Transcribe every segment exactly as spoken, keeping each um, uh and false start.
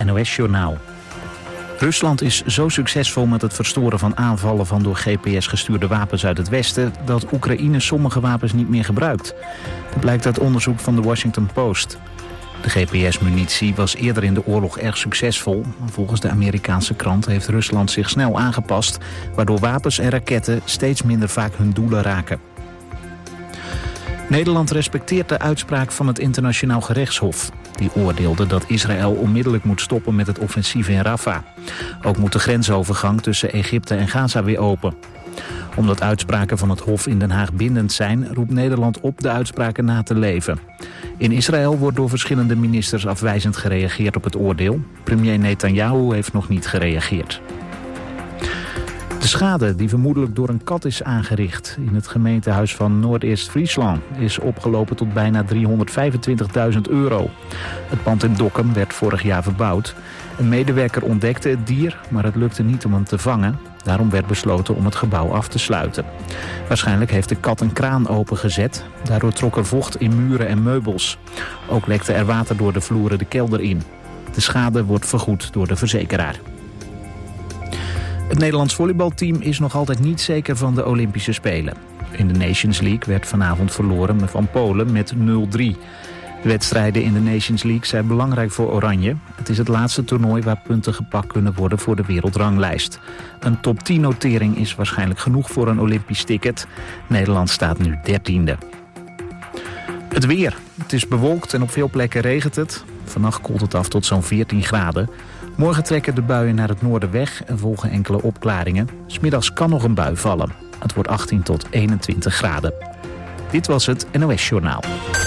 N O S-journaal. Rusland is zo succesvol met het verstoren van aanvallen van door G P S gestuurde wapens uit het Westen dat Oekraïne sommige wapens niet meer gebruikt. Dat blijkt uit onderzoek van de Washington Post. De G P S-munitie was eerder in de oorlog erg succesvol. Volgens de Amerikaanse krant heeft Rusland zich snel aangepast, waardoor wapens en raketten steeds minder vaak hun doelen raken. Nederland respecteert de uitspraak van het Internationaal Gerechtshof. Die oordeelde dat Israël onmiddellijk moet stoppen met het offensief in Rafah. Ook moet de grensovergang tussen Egypte en Gaza weer open. Omdat uitspraken van het Hof in Den Haag bindend zijn, roept Nederland op de uitspraken na te leven. In Israël wordt door verschillende ministers afwijzend gereageerd op het oordeel. Premier Netanyahu heeft nog niet gereageerd. De schade die vermoedelijk door een kat is aangericht in het gemeentehuis van Noord-Eerst-Friesland is opgelopen tot bijna driehonderdvijfentwintigduizend euro. Het pand in Dokkum werd vorig jaar verbouwd. Een medewerker ontdekte het dier, maar het lukte niet om hem te vangen. Daarom werd besloten om het gebouw af te sluiten. Waarschijnlijk heeft de kat een kraan opengezet. Daardoor trok er vocht in muren en meubels. Ook lekte er water door de vloeren de kelder in. De schade wordt vergoed door de verzekeraar. Het Nederlands volleybalteam is nog altijd niet zeker van de Olympische Spelen. In de Nations League werd vanavond verloren van Polen met nul drie. De wedstrijden in de Nations League zijn belangrijk voor Oranje. Het is het laatste toernooi waar punten gepakt kunnen worden voor de wereldranglijst. Een top tien notering is waarschijnlijk genoeg voor een Olympisch ticket. Nederland staat nu dertiende. Het weer. Het is bewolkt en op veel plekken regent het. Vannacht koelt het af tot zo'n veertien graden. Morgen trekken de buien naar het noorden weg en volgen enkele opklaringen. 'S Middags kan nog een bui vallen. Het wordt achttien tot eenentwintig graden. Dit was het N O S-journaal.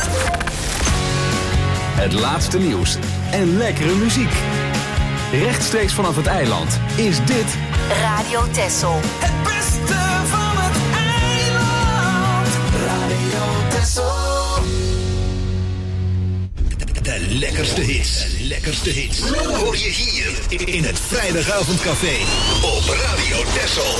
Het laatste nieuws en lekkere muziek. Rechtstreeks vanaf het eiland is dit Radio Texel. Het beste van het eiland. Radio Texel. De lekkerste hits. De lekkerste hits. Hoor je hier in het vrijdagavondcafé op Radio Texel.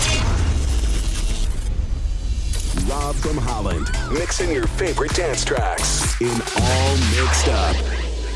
Rob from Holland, mixing your favorite dance tracks in All Mixed Up.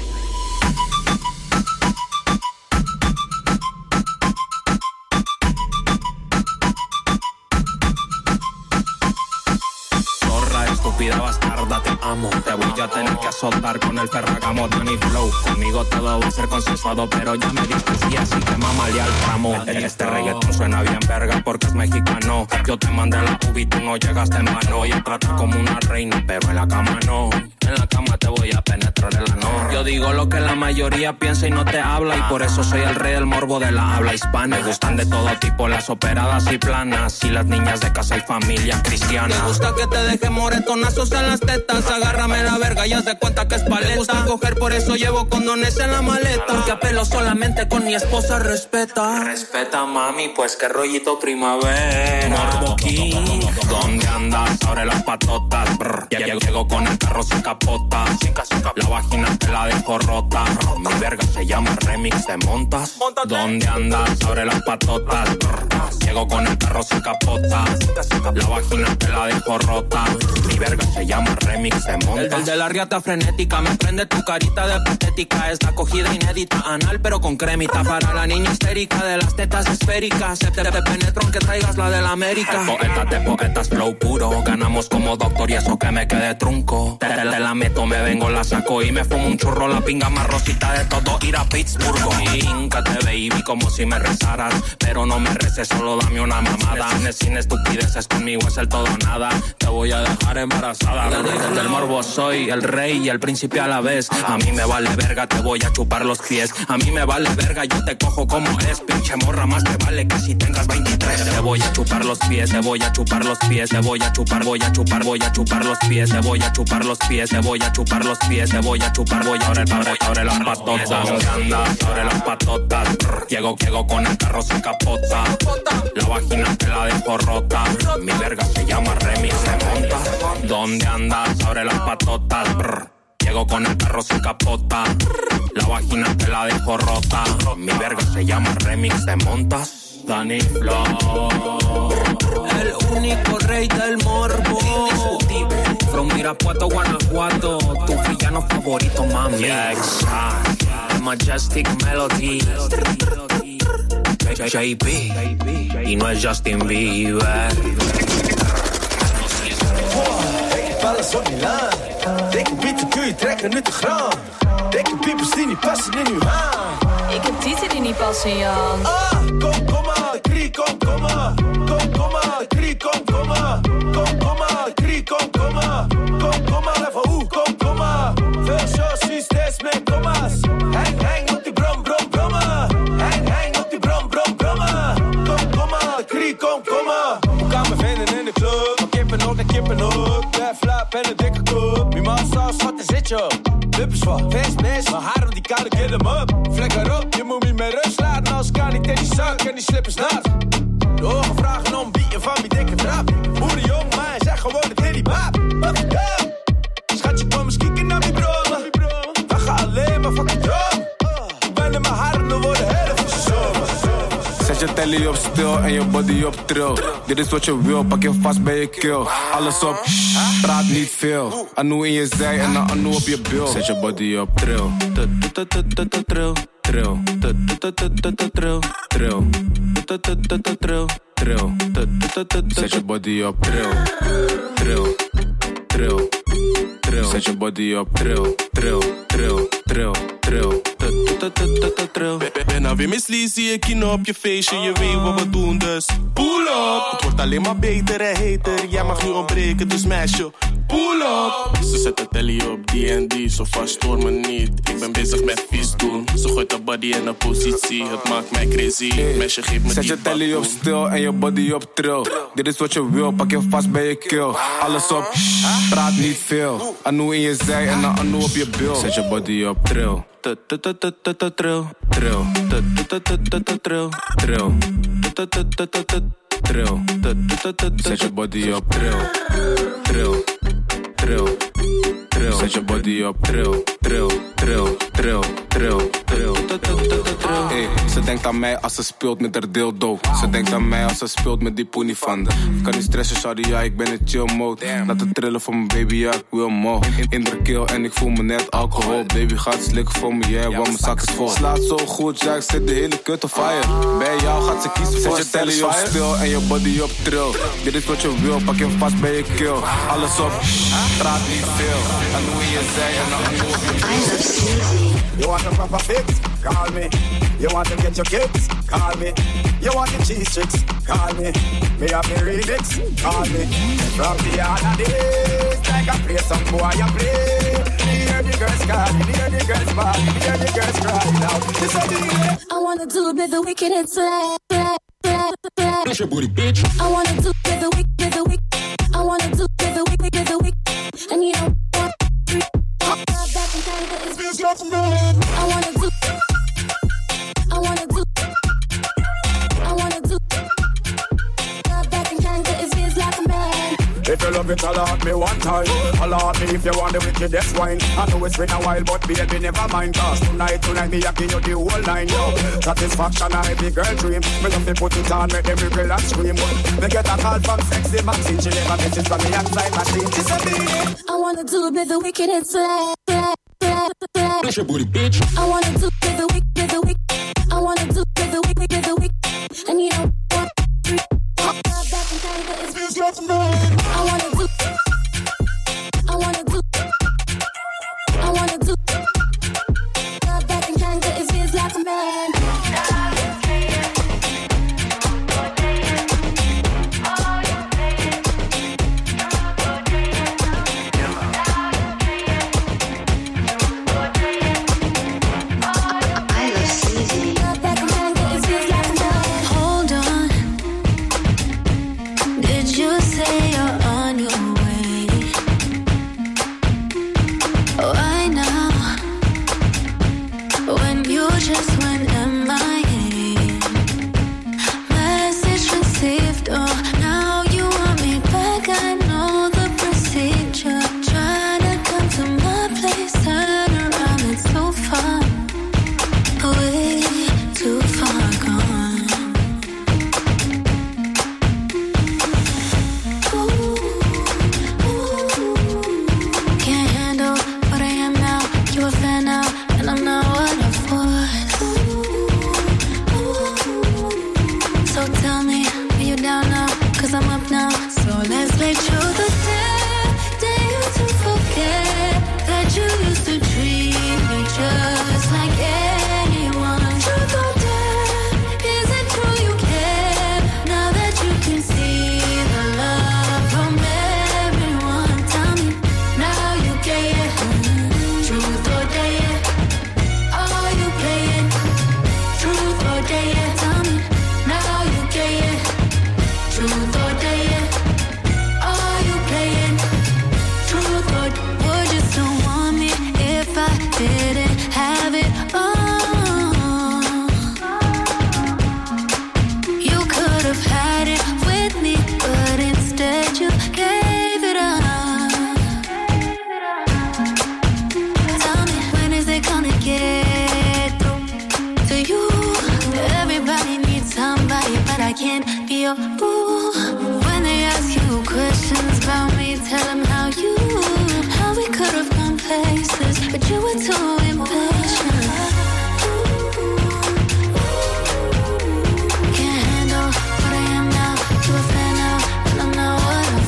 Estúpida bastarda, te amo. Te voy a tener que azotar con el Ferragamo Danny Flow. Conmigo todo va a ser consensuado, pero ya me diste sí, así que mamale al tramo. Este reggaetón suena bien verga porque es mexicano. Yo te mandé la U B I, tú no llegaste en mano. Yo trato como una reina, pero en la cama no. En la cama te voy a penetrar el ano. Yo digo lo que la mayoría piensa y no te habla. Y por eso soy el rey del morbo de la habla hispana. Me gustan de todo tipo, las operadas y planas. Y las niñas de casa y familia cristiana. Me gusta que te deje moretonazos en las tetas. Agárrame la verga y haz de cuenta que es paleta. Me gusta coger, por eso llevo condones en la maleta. Porque apelo solamente con mi esposa, respeta. Respeta, mami, pues qué rollito primavera. Morbo King, ¿dónde andas? Abre las patotas, brr. Ya llego con el carro sin capota. La vagina te la dejo rota. Mi verga se llama remix, ¿te montas? ¿Dónde andas? Abre las patotas, brr. Llego con el carro sin capota. La vagina te la dejo rota. Mi verga se llama remix, ¿te montas? El, el de la riata frenética. Me prende tu carita de patética. Es la acogida inédita, anal pero con cremita. Para la niña histérica de las tetas esféricas. Se te, te penetro aunque traigas la de la América. Poetas de poetas, flow puro. Ganamos como doctor y eso que me quede trunco. Te, te, te la meto, me vengo, la saco y me fumo un churro. La pinga más rosita de todo, ir a Pittsburgh. Híncate, baby, como si me rezaras. Pero no me reces, solo dame una mamada. Cine sin estupideces, conmigo es el todo o nada. Te voy a dejar embarazada. Desde el morbo soy el rey y el príncipe a la vez. A mí me vale verga, te voy a chupar los pies. A mí me vale verga, yo te cojo como es. Pinche morra, más te vale que si tengas veintitrés. Te voy a chupar los pies, te voy a chupar los pies. Te voy a chupar, voy a chupar, voy a chupar los pies. Te voy a chupar los pies, te voy a chupar los pies. Te voy a chupar, voy a abre, abre, abre las patotas. Abre las patotas. Llego, llego con el carro sin capota. La vagina te la dejo rota. Mi verga se llama remix, se monta. ¿Dónde andas? Abre las patotas. Brr. Llego con el carro sin capota. La vagina te la dejo rota. Mi verga se llama remix, ¿te montas? Danny Flow, el único rey del morbo. Indiscutible. From Irapuato, Guanajuato, tu villano favorito, mami. Yeah, exacto. Majestic Melody. J B, y no es Justin Bieber. Ik alles op Milaan. Dikke bieten kun je trekken uit de graan. Dikke piepers die niet passen in uw haan. Ik heb tieten die niet passen in je hand. Ah, kom, kom maar, krie, kom, kom maar. Kom, kom maar, krie, kom, kom maar. Kom, kom maar, krie, kom, kom maar. Kom, kom maar, even hoe, kom, kom maar. Veel shows, steeds met komma's. Hang, hang op die brom, brom, brommen. Hang, hang op die brom, brom, brommen. Kom, kom maar, krie, kom, kom maar. Hoe kan me vinden in de club? Van kippen ook naar kippen ook. Blijf flap en een dikke kop. Wie man saus, wat is het joh? Lippen zwart, feest, mes, mijn haar op die koude kill hem up. Vlekker op, je moet me met rust laten. Als kan ik tegen die zak en die slippers naast. De ogen vragen om wie en van wie dikke trap. Boeren jong, maar zeg gewoon het in die baap. Schatje, kom eens kijken naar die bromen. We gaan alleen maar fucking droom. Ik ben in mijn haren, dan worden hele verzomen. Zet je telly op stil en je body op trill. Dit is wat je wil, pak je vast bij je kill. Alles op, praat niet veel. Anu in je zij en dan Anu op je bil. Zet je body op trill. Trill, trill, trill, trill, trill, trill. Zet je body op trill, trill, trill, trill. Zet je body op trill, trill, trill, trill, trill. Ben nou weer mislies, zie ik kino op je feestje. Je weet wat we doen, dus pull up. Het wordt alleen maar beter en heter. Jij mag nu ontbreken, dus smash je. Pull up. Ze zetten telly op D en D, zo vast stoor me niet. Ik ben bezig met vies doen. Ze gooit de body in een positie, het maakt mij crazy. Meisje, geef me Zet je telly op stil en je body op trill. Dit is wat je wil, pak je vast bij je kill. Alles op, praat niet veel. Anu in je zij en dan Anu op je bil. Zet je body op trill. Trill, trill, trill, trill, trill. Zet je body op trill, trill, trill, trill. Zet je body op trill, trill, trill, trill, trill, trill. Hey, ze denkt aan mij als ze speelt met haar dildo. Ze denkt aan mij als ze speelt met die poenie van de. Ik kan niet stressen, shawty, ja, ik ben in chill mode. Laat het trillen voor mijn baby, ja, ik wil more. In de kill en ik voel me net alcohol. Baby gaat slikken voor me, yeah, want mijn zak is vol. Slaat zo goed, ja, ik zit de hele kut op fire. Bij jou gaat ze kiezen voor. Zet je telly op stil en je body op trill. Dit is wat je wil, pak je vast bij je kill. Alles op, praat niet veel. En hoe je zei en dan hoe je. You want a proper fix? Call me. You want to get your kicks? Call me. You want the cheese tricks? Call me. Me have the remix? Call me. From the other days, like I play some boy you play. Hear the girls calling, hear the girls bawling, hear the girls crying out. This is the I wanna do it with the wicked and slay, slay, slay, slay. Push your booty, bitch. I wanna do it with the wicked, with the wicked. I wanna do it with the wicked, with the wicked. And you know what? Back in time, but it's feels like a man. I wanna do. I wanna do. I wanna do. Back in time, but it feels like a man. If you love it, holla at me one time. Holla at me if you want the wickedest wine. I know it's been a while, but baby, never mind. Cause tonight, tonight, me a give you the whole line, yo. Satisfaction, a every girl dream. Me love to put it on, make every girl and scream. Me get a call from sexy Maxine. She never message from me outside my team. She said me. I wanna do it with the wicked and slay, slay, slay, slay. Push your booty, bitch. I wanna do it with the wicked, with the wicked. I wanna do it with the wicked, with the wicked. And you know what? Back in time, but it feels like a man. I wanna do. I wanna do. I wanna do. Back in time, but it feels like a man. I love I can't be your boo. When they ask you questions about me, tell them how you, how we could have gone places, but you were too impatient. Can't handle what I am now, you a fan now, and I'm not what I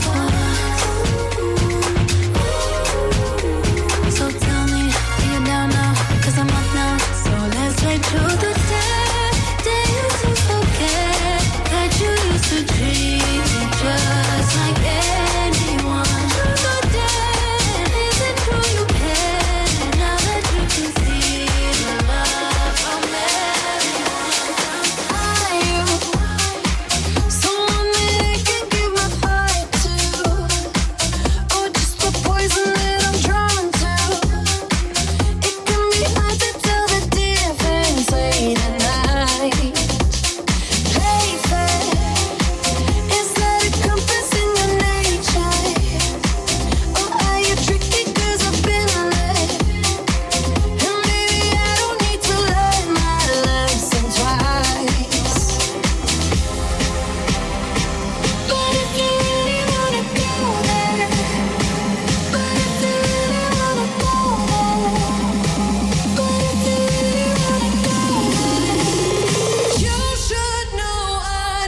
was. So tell me, are you down now, cause I'm up now, so let's wait till the day, day you to forget that you used to treat me just like anyone. True the day, is it true you care, now that you can see the love from everyone? Are you someone that I can give my heart to, or just the poison that I'm drawn to? It can be hard to tell the difference late at night. Play fair, is that a compass in your nature? Or are you tricky cause I've been there? And maybe I don't need to learn my lesson twice. But if you really wanna go there, but if you really wanna go there, but if you really wanna go there, you should know I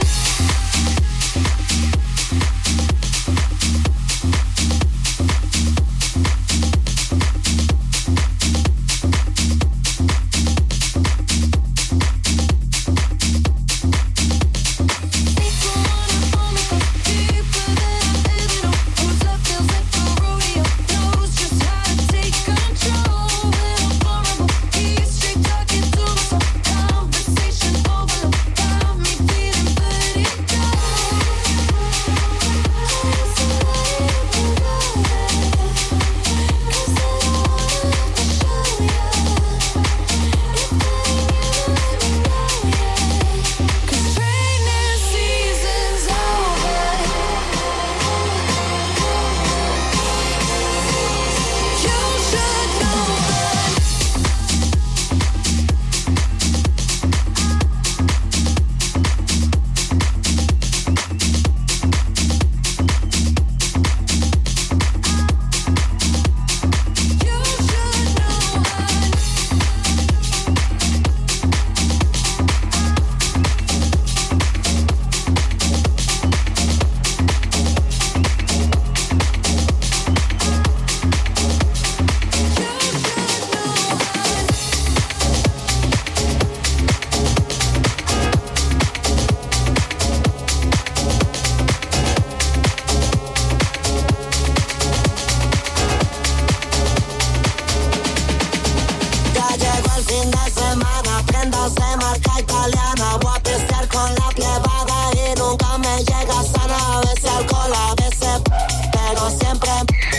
ya llegó el fin de semana, préndase marca italiana, voy a pistear con la plebada y nunca me llega sana, a veces alcohol, a veces, pero siempre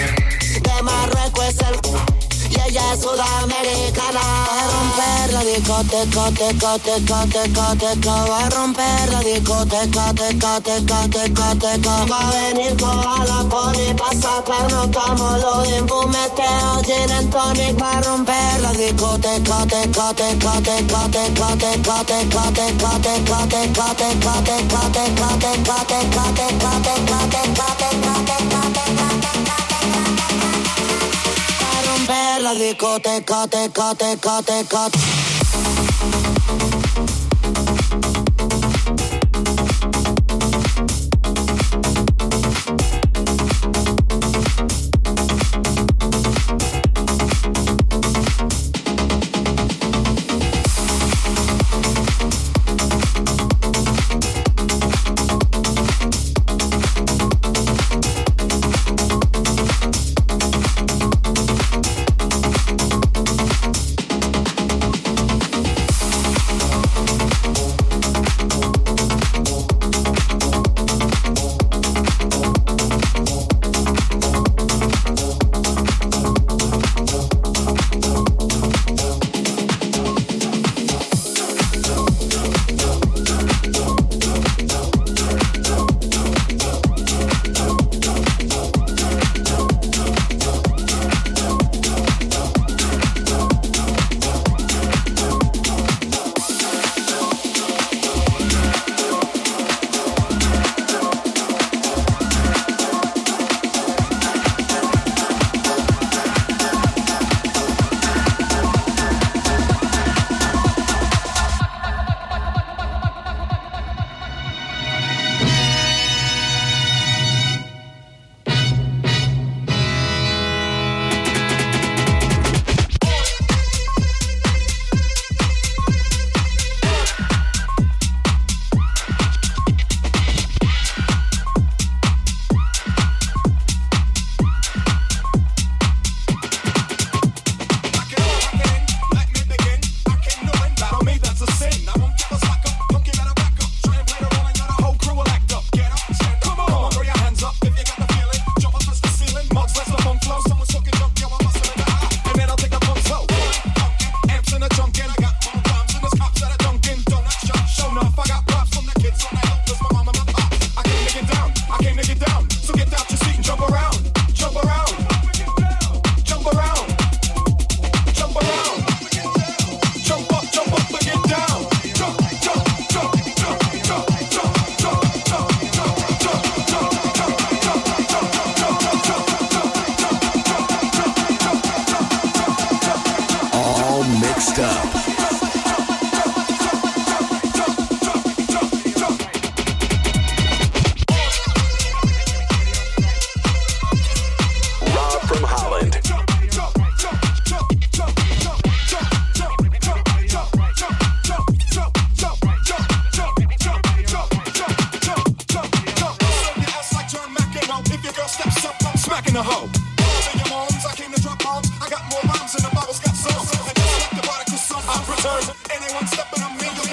de Marruecos es el, y ella es sudamericana. Va a romper la discoteca, teca, teca, teca, teca, va a romper la discoteca, teca, teca, teca, teca, va a venir toda la poli pa' sacarnos como los impumeteos, gin and tonic, va a romper la discoteca, teca, teca, teca, teca, teca, teca, teca, teca, teca, teca, teca, teca, teca, teca, teca, teca, teca, teca, romper la discoteca, teca, teca, teca.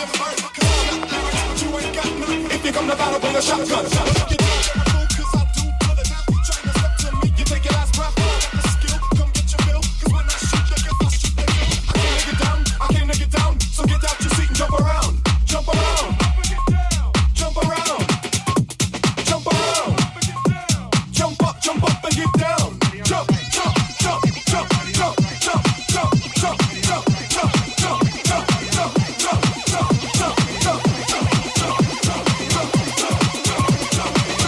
Jump,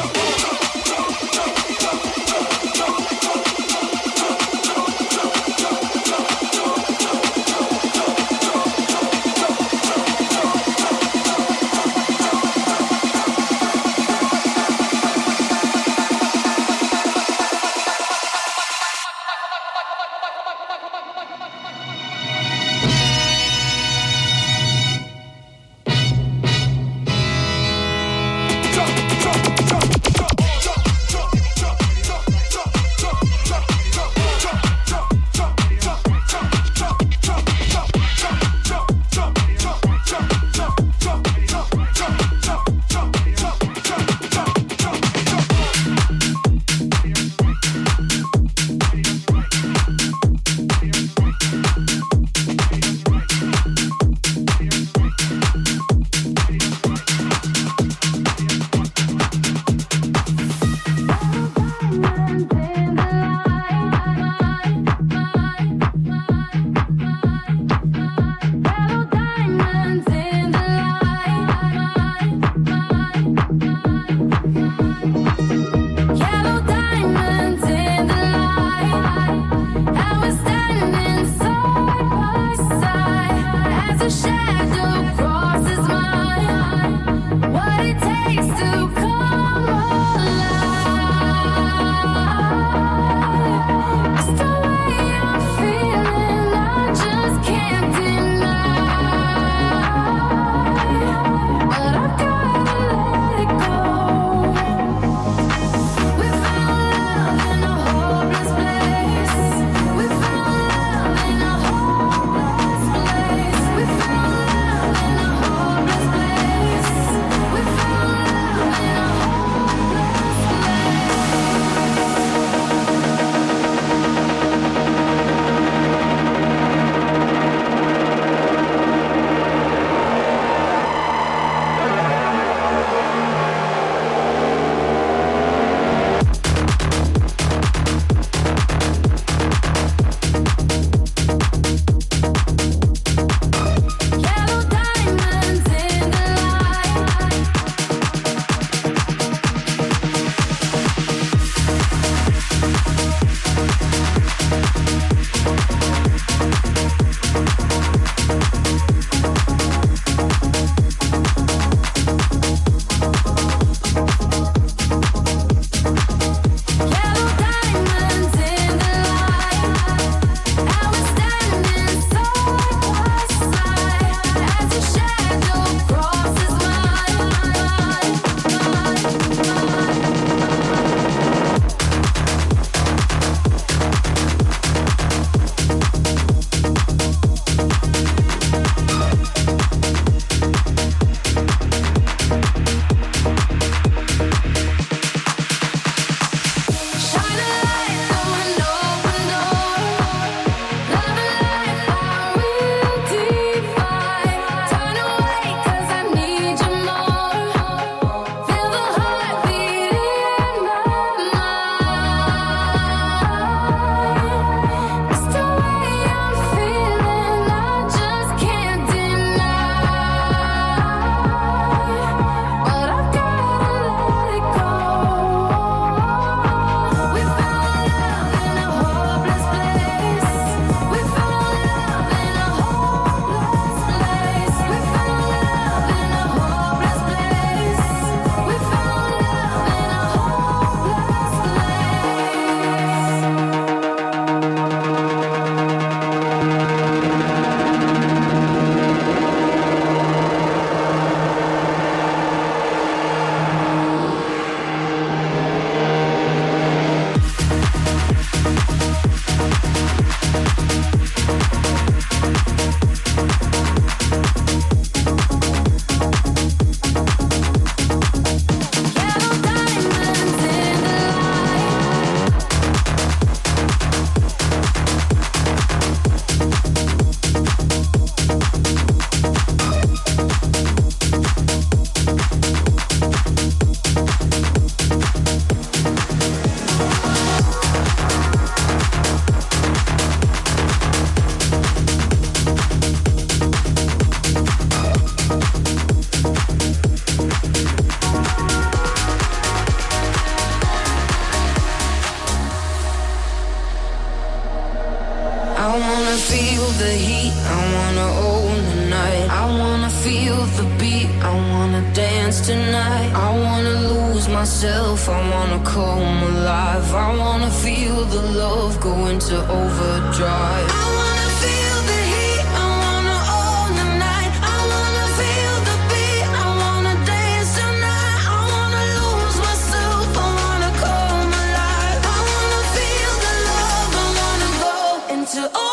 feel the beat, I wanna dance tonight. I wanna lose myself, I wanna come alive. I wanna feel the love go into overdrive. I wanna feel the heat, I wanna own the night. I wanna feel the beat, I wanna dance tonight. I wanna lose myself, I wanna come alive. I wanna feel the love, I wanna go into overdrive.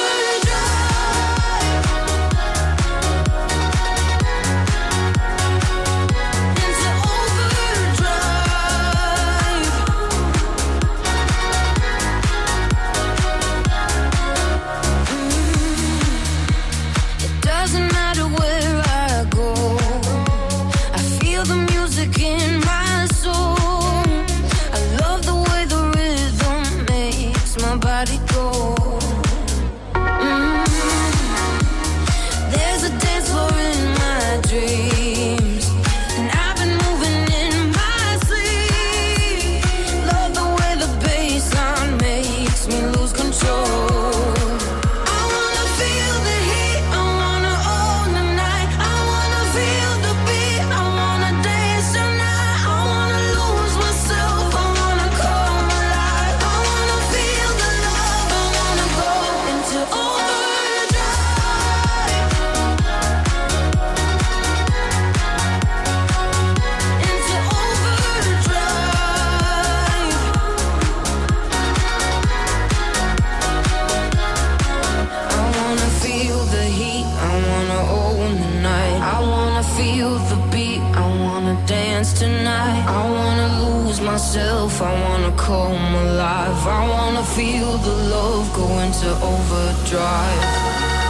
myself, I wanna come alive. I wanna feel the love go into overdrive.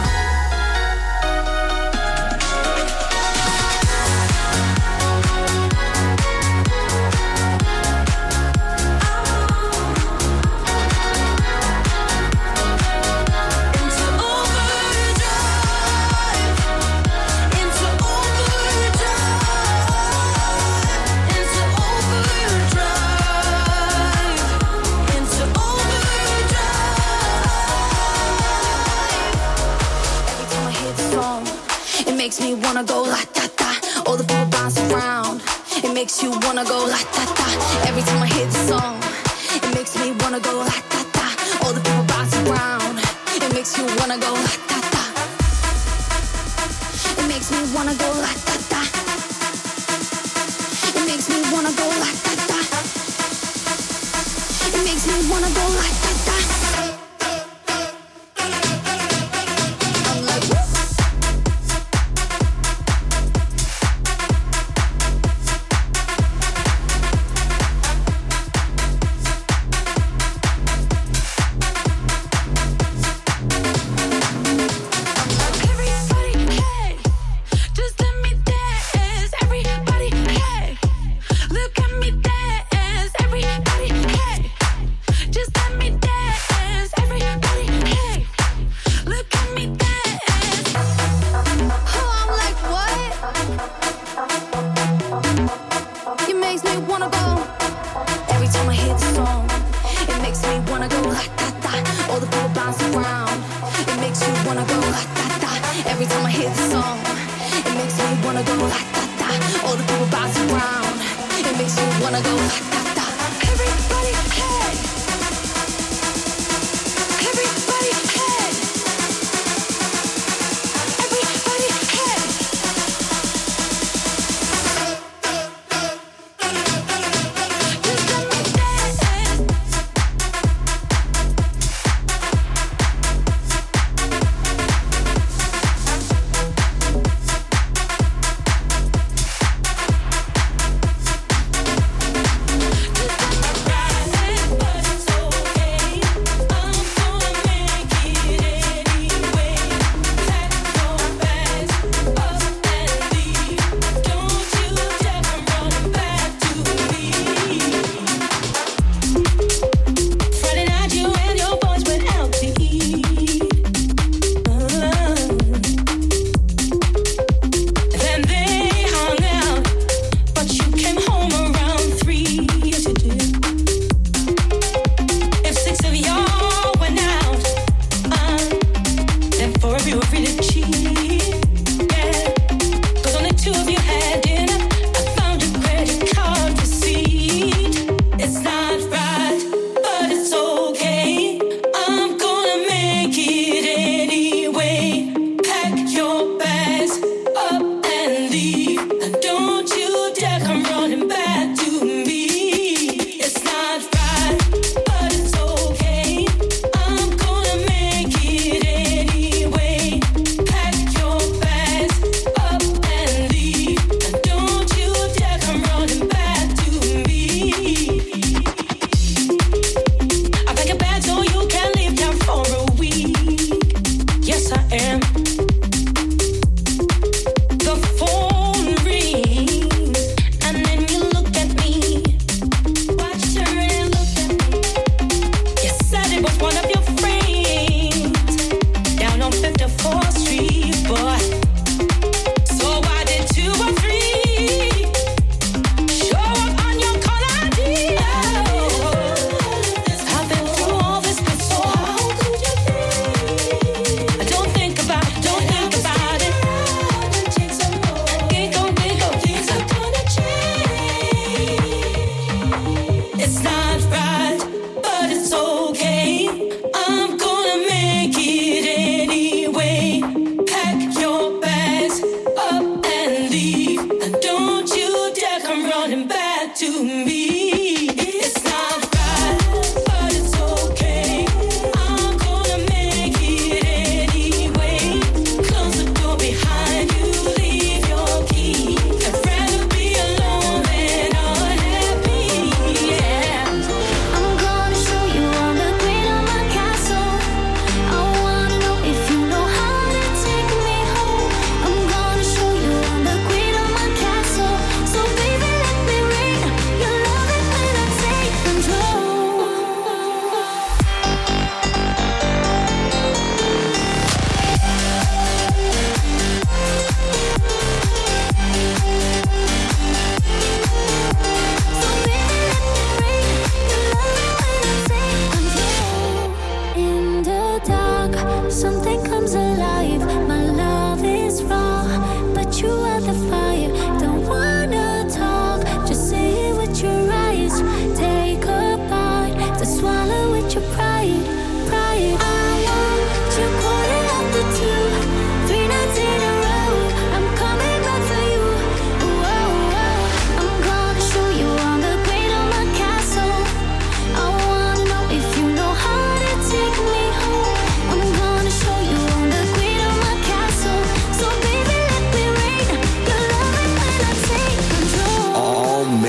Makes me wanna go la ta ta. All the people bounce around. It makes you wanna go la ta ta. Every time I hear the song, it makes me wanna go la ta ta. All the people bounce around. It makes you wanna go la ta ta. It makes me wanna go la ta ta. It makes me wanna go la ta ta. It makes me wanna go la ta ta.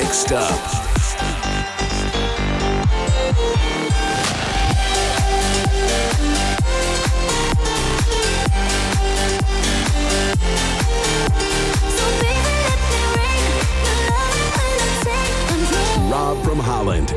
Mixed Up. Rob from Holland.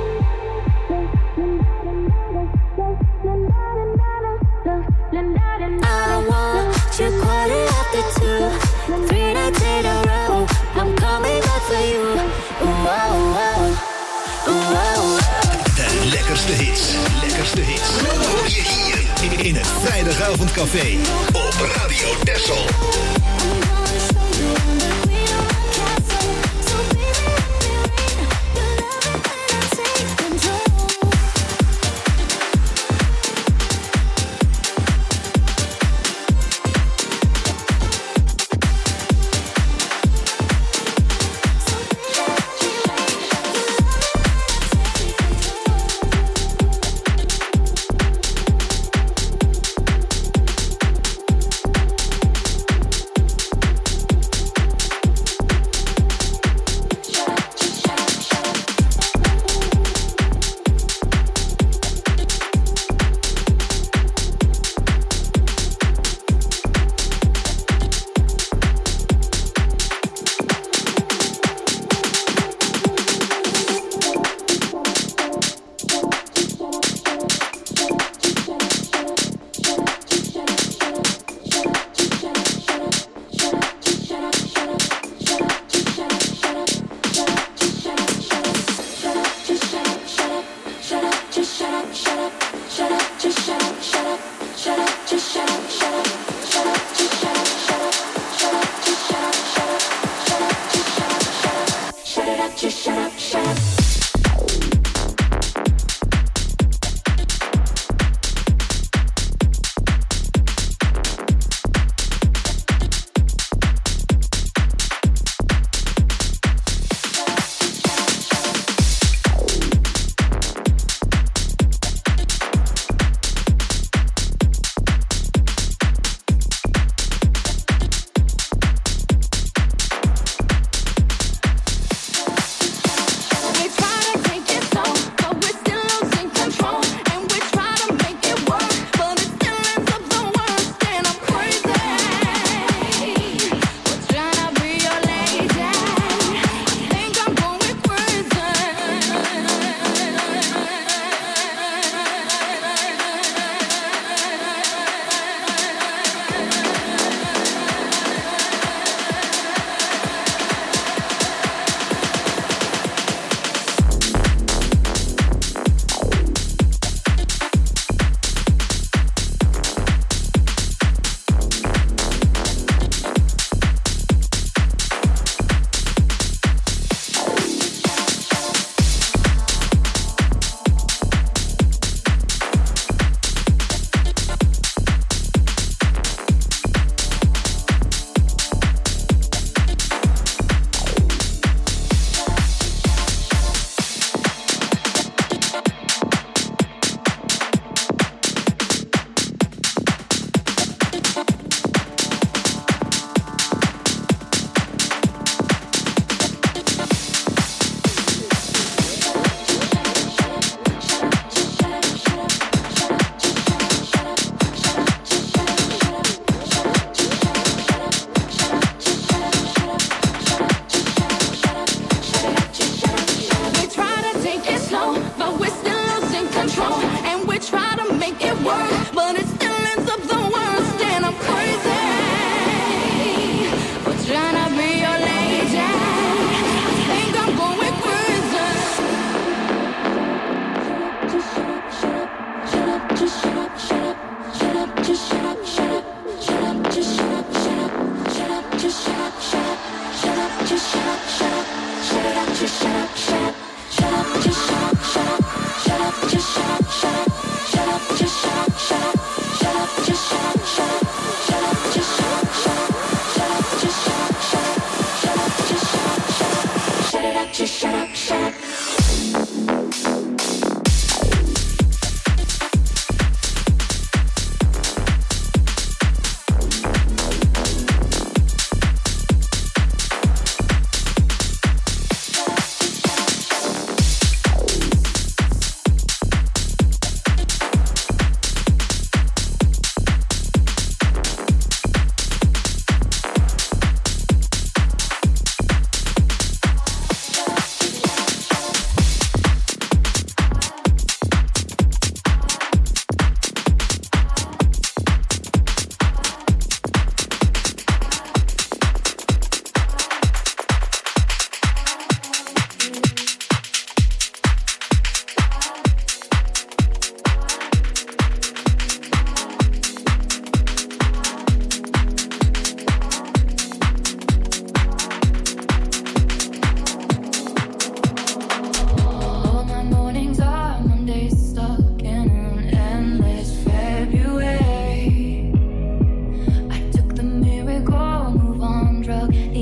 I want you calling after two, three nights in a row. I'm coming back for you. Ooh, oh, oh. Ooh, oh, oh. De lekkerste hits, lekkerste hits. Hoor je hier in het vrijdagavondcafé op Radio Texel.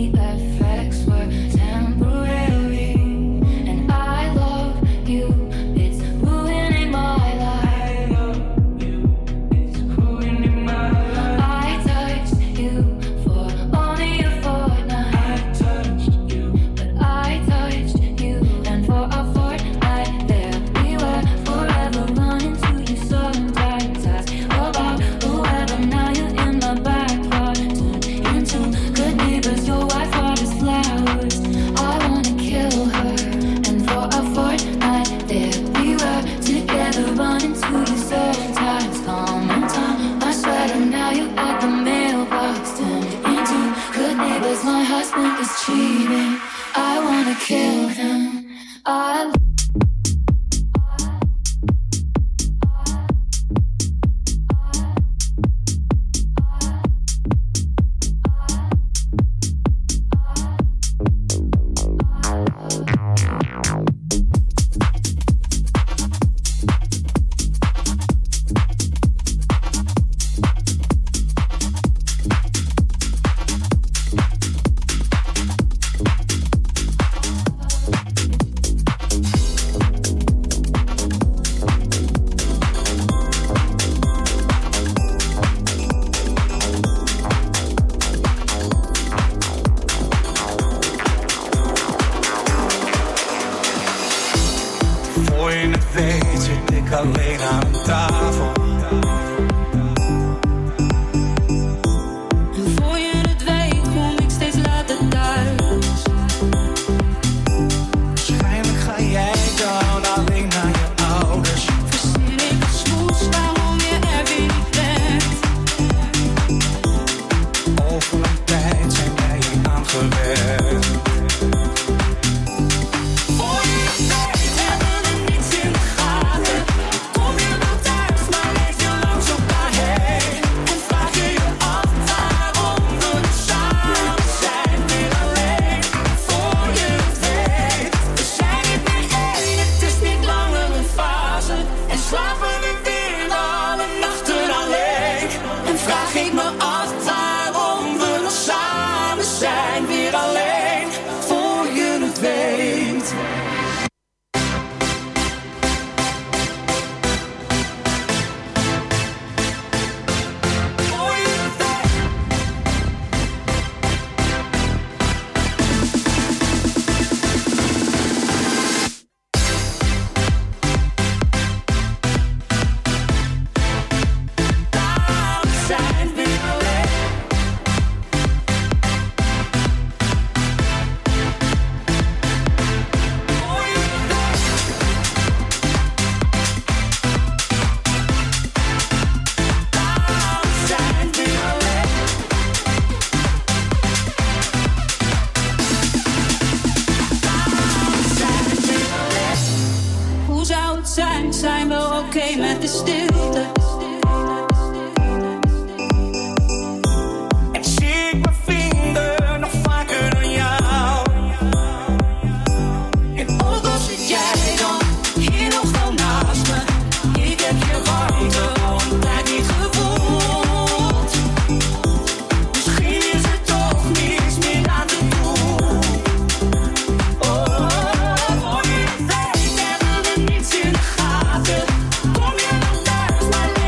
Kom je dan thuis, maar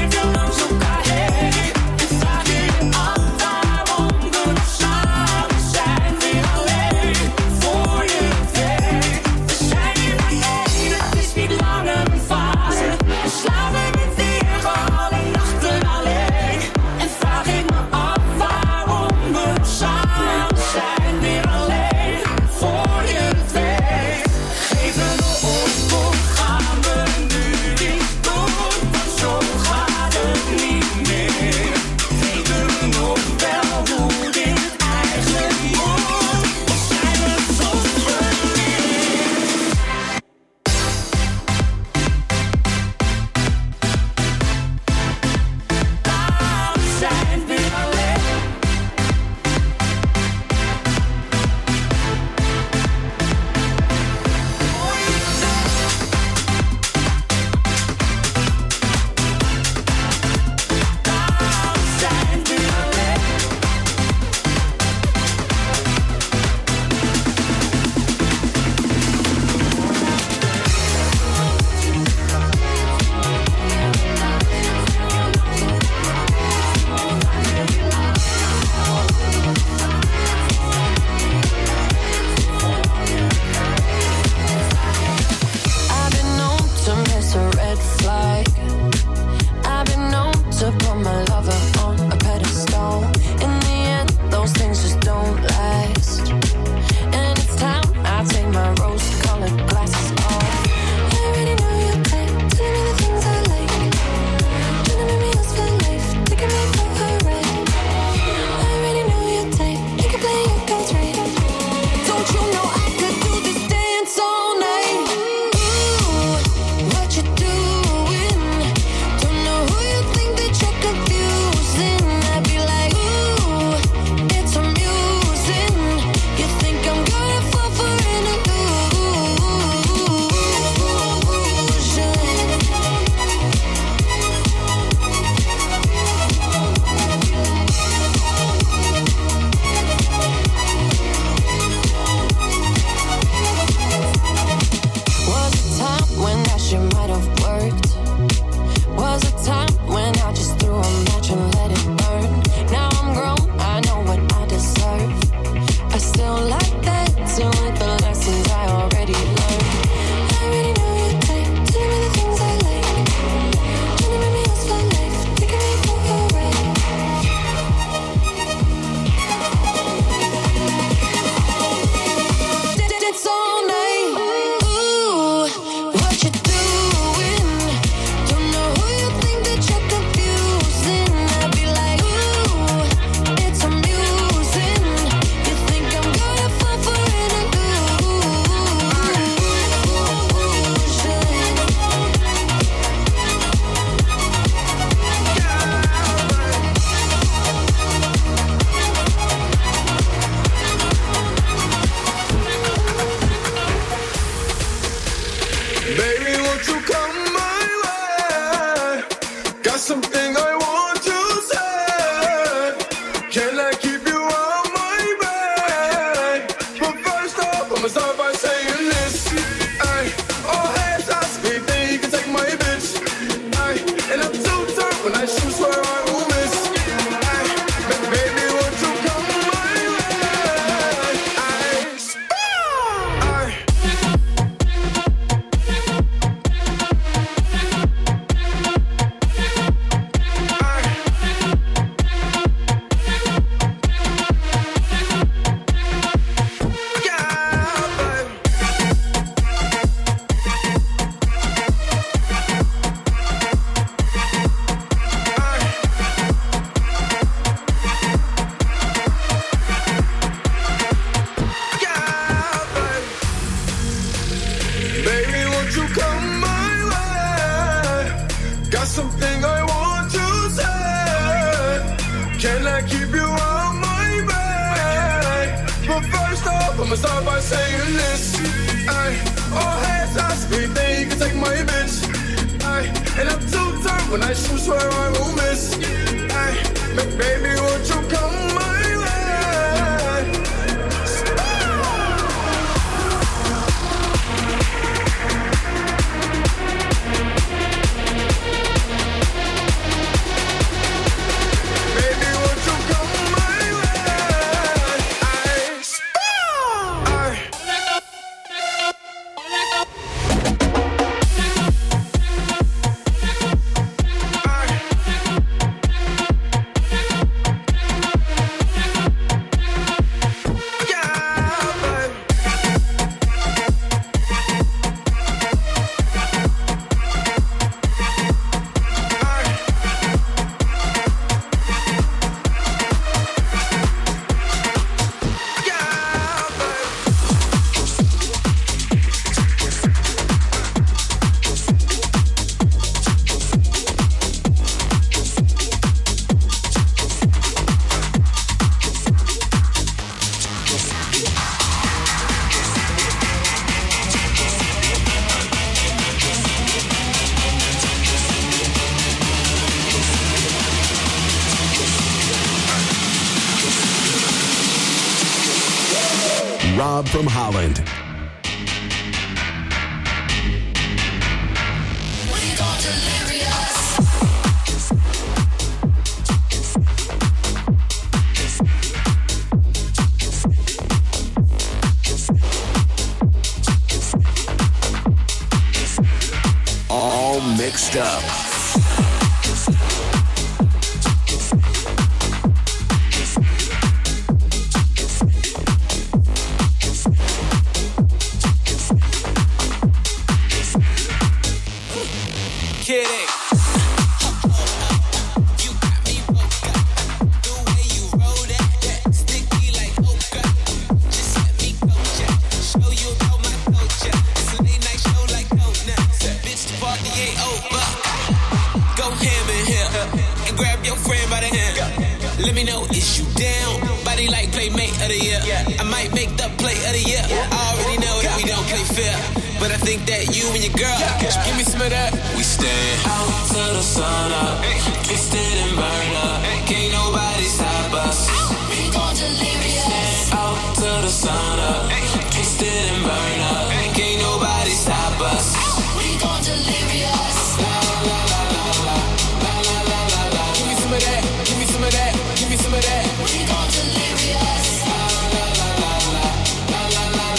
dancing with the lessons I already learned. I already know your type, telling me the things I like. Trying to make me yours for life, taking me for a ride. Dance all night. Ooh, what you doing? Don't know who you think that you're confusing. I'd be like, ooh, it's amusing. You think I'm gonna fall for an illusion? Baby, won't you come my way? Got something I want to say. Can I keep you on my bed? But first off, I'ma start by saying this. Ay, all hands ask me if they can take my bitch. Ay, and I'm too turned when I shoot, swear I will miss. Ay, ba- baby, won't you come my way? Ay, ay. Baby, won't you come my way? Got something I want to say. Can I keep you on my bed? But first off, I'ma start by saying this. Ay, all hands ask me if they can take my bitch. Ay, and I'm too turned when I shoot, swear I will miss. Ay, ba- baby, won't you come my way? Baby, won't you come my way? Ay, ay. Rob from Holland. All mixed up. Kidding. Let me know, is you down? Body like playmate of the year. I might make the play of the year. I already know that we don't play fair, but I think that you and your girl, just give me some of that. We stand out to the sun up, twisted and burned up. Can't nobody stop us. We gon' delirious. Out to the sun up, twisted and burned up. Can't nobody stop us. We gon' delirious. La la la la la la la la la la. Give me some of that. Give me some of that. Give me some of that. We gon' delirious. La la la la la la la la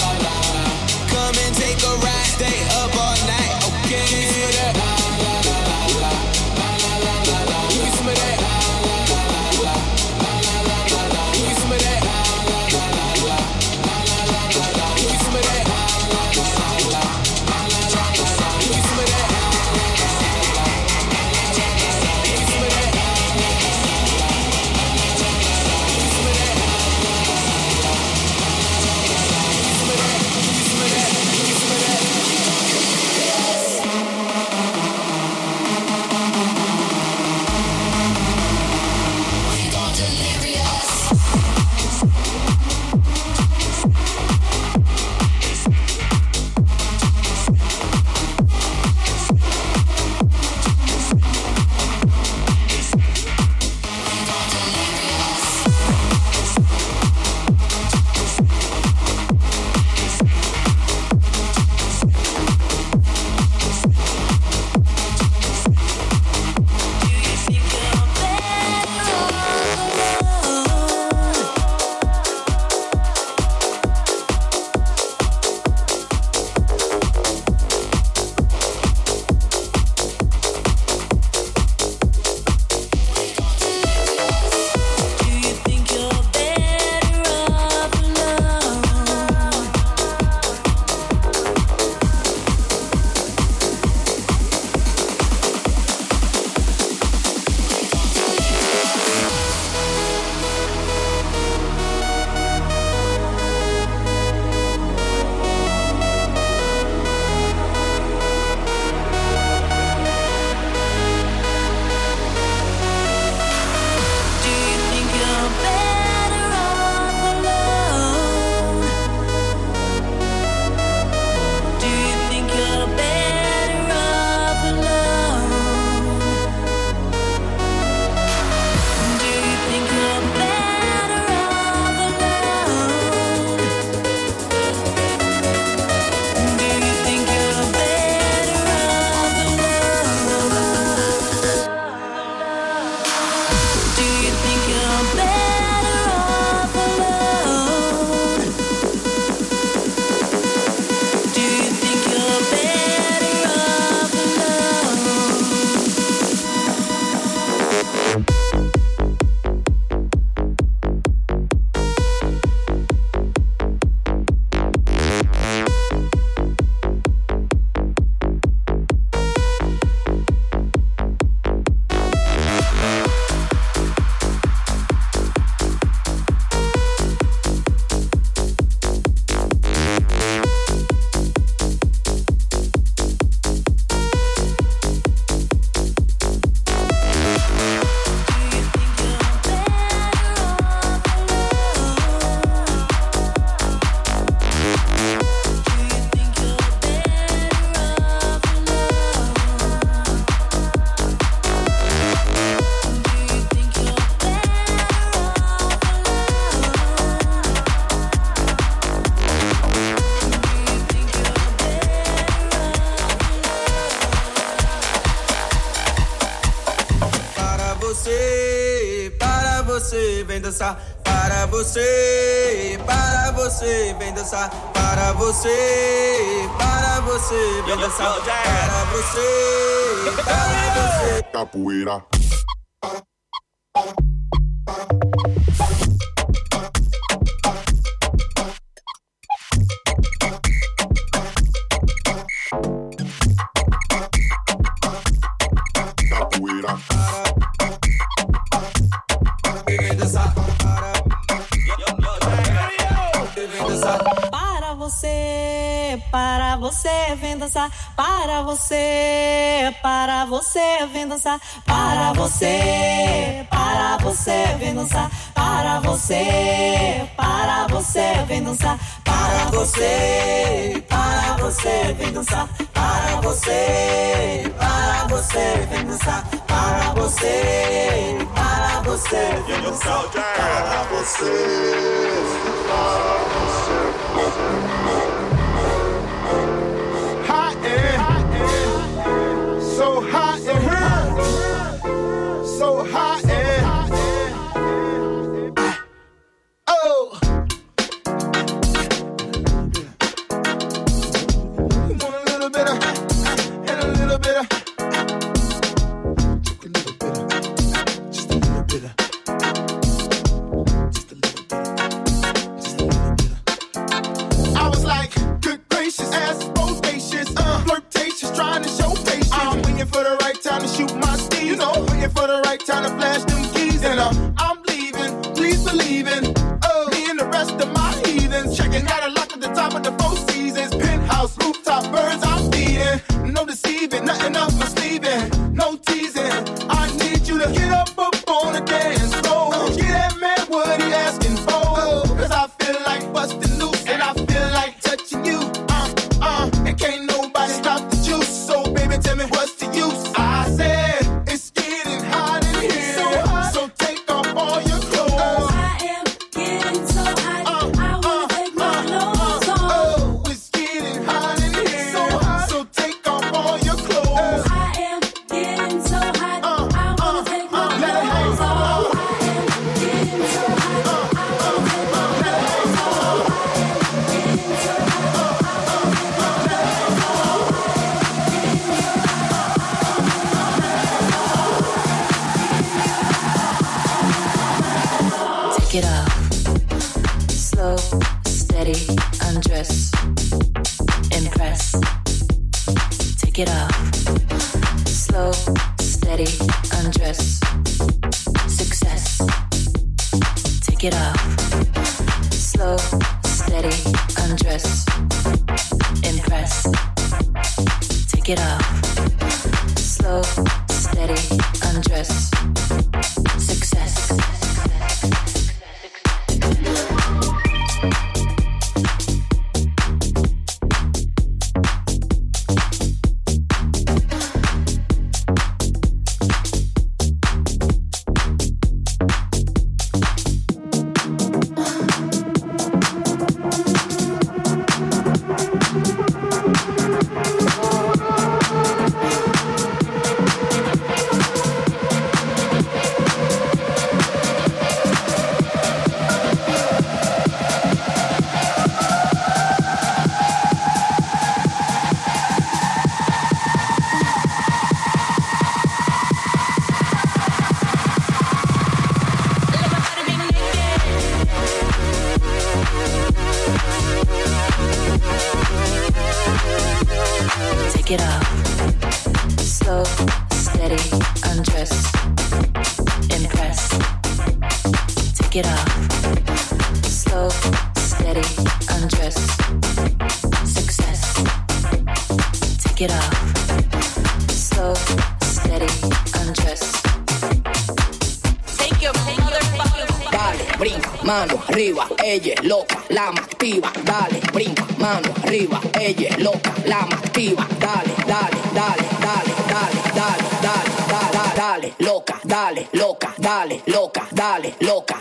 vem dançar para você, para você, vem dançar para você, para você, vem dançar para você, para você. Capoeira. Para você, para você, vem dançar. Para você, para você, vem dançar. Para você, para você, vem dançar. Para você, para você, vem dançar. Para você, para você, vem dançar. Para você, para você, vem dançar. Para você, para você, vem dançar. Para você, para você. Hot air, so hot in here, so hot air. Oh, you want a little bit of and a little bit of, just a little bit of, just a little bit of, just a little bit of. I was like, good gracious, ass both spacious, uh, flirtatious, trying to show patience. I'm waiting for the right time to shoot my steez, you know, waiting for the right time to flash them keys, and uh, I'm leaving, please believe in, oh, me and the rest of my heathens, checking out a lock at the top of the Four Seasons, penthouse, rooftop, birds I'm feeding, no deceiving, nothing up my sleeving, no teasing, I need you to get up up on the dance floor, get that man what he asking for, cause I feel like busting loose, and I feel like touching you, uh, uh, and can't nobody stop the juice, so baby tell me what's the use, I said, it's getting hot in here, so, hot. So take off all your clothes, I am getting so hot, uh, I wanna uh, take my uh, clothes uh, off, oh, it's getting hot in here, so, hot. So take off all your clothes, I am getting so hot, uh, I wanna uh, take my uh, clothes off, I am getting so hot, uh, I wanna take my clothes off, I am getting so hot, uh, I wanna take my clothes off. Take it off. Slow, steady, undress. Impress. Take it off. Slow, steady, undress. Success. Take it off. Slow, steady, undress. Impress. Take it off. Slow, steady, undress. Success. Take it off. Slow, steady, undress. Impress. Take it off. Slow, steady, undress. Success. Take it off. Slow, steady, undress. Take your motherfucking. Dale, brinca, mano arriba, ella es loca, la más activa. Dale, brinca, mano arriba, ella es loca, la más activa. Dale, dale, dale, dale, dale, dale, dale, dale, dale, loca, dale, loca, dale, loca, dale, loca.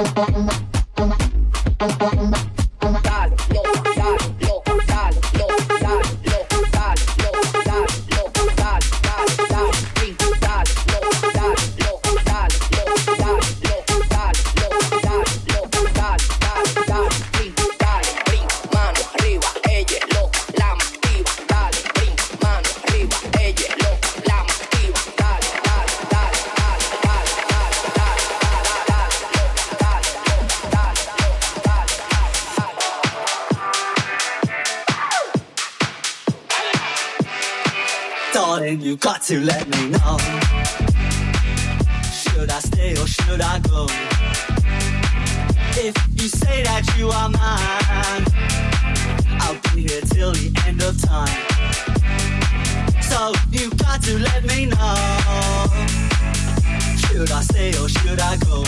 Darling, you got to let me know. Should I stay or should I go? If you say that you are mine, I'll be here till the end of time. So you got to let me know. Should I stay or should I go?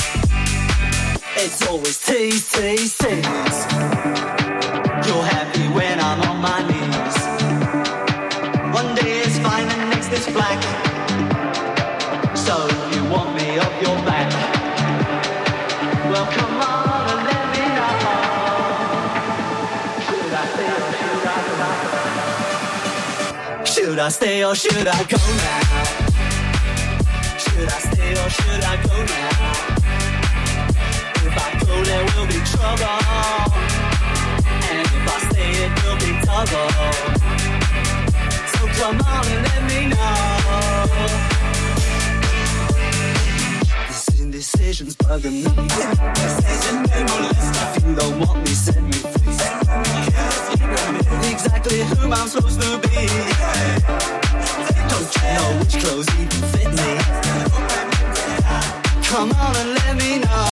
It's always tease, tease, tease. You're happy when I'm on my knees. One day is fine and next is black. So you want me off your back? Well, come on and let me know. Should I stay or should I go? Should I stay or should I go now? Should I stay or should I go now? If I go there will be trouble, and if I stay it will be trouble. So come on and let me know. This indecision's bugging me. If you don't want me, send me free. Exactly who I'm supposed to be. Don't you know which clothes even fit me? Come on and let me know.